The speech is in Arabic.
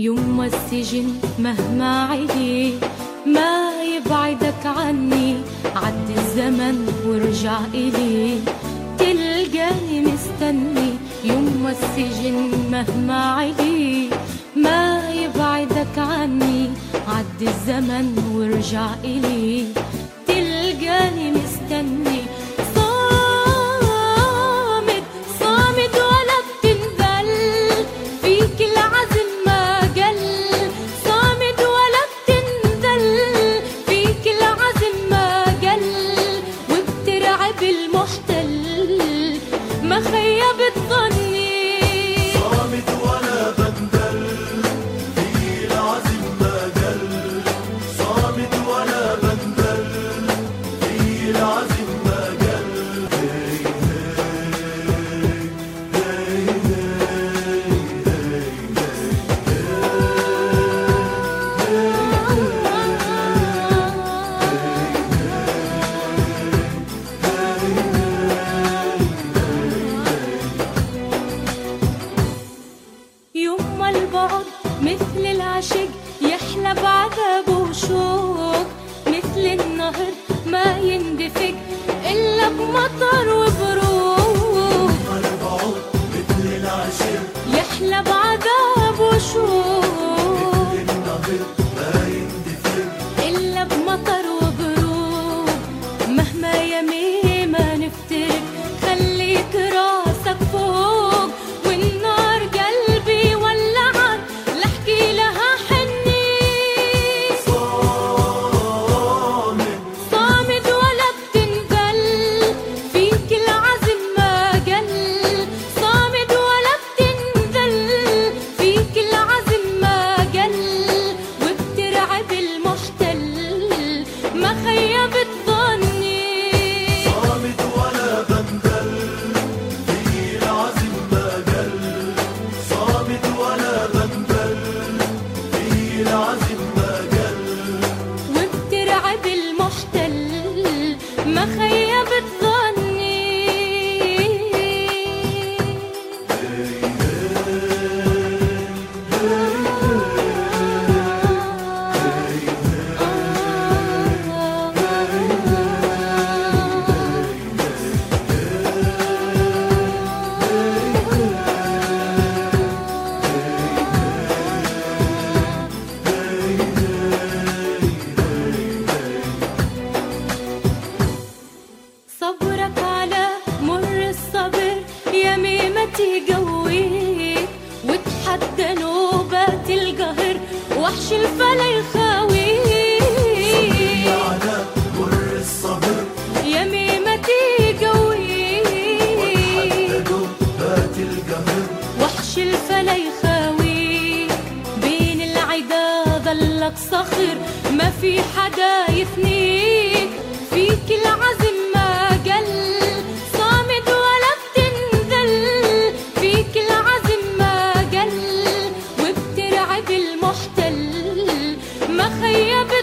يوم والسجن مهما عدي ما يبعدك عني. عد الزمن وارجع إلي تلقاني مستني. يوم والسجن مهما عدي ما يبعدك عني. عد الزمن وارجع إلي تلقاني مستني. صامد صامد ولا بتنذل فيك العزم ما قل. صامد ولا بتنذل فيك العزم ما قل. وبترعب المحتل ما خيبت ظني. صامد ولا بندل في العزم ما قل. صامد ولا بندل في العزم ما قل. يوم البعد مثل العشق يحلى بعذاب وشوق. مثل النهر ما يندفق إلا بمطر وبروق. البعد مثل العشق يحلى بعذاب وشوق. مثل النهر ما يندفق إلا بمطر وبروق. مهما يمي ما نفترق خليك راسك فوق. والنار قلبي ولعت لحكي لها حني. صامد صامد ولا بتنقل فيك العزم ما قل. صامد ولا بتنقل فيك العزم ما قل. وبترعب المحتل ما خيبت ظني. صامد ولا بندل في العزم ما قل. صامد ولا بندل في العزم ما قل. وبترعب المحتل ما خيبت ظني. صبرك على مر الصبر يميمتي قويك. وتحدى نوبات القهر وحش الفلا يخاويك. على مر الصبر يميمتي قويك. حددوا بات القهر وحش الفلا يخاويك. بين العدا ظلك صخر ما في حدا يثنيك. فيك العزم ما قل. صامد ولا بتنذل فيك العزم ما قل. وبترعب المحتل ما خيب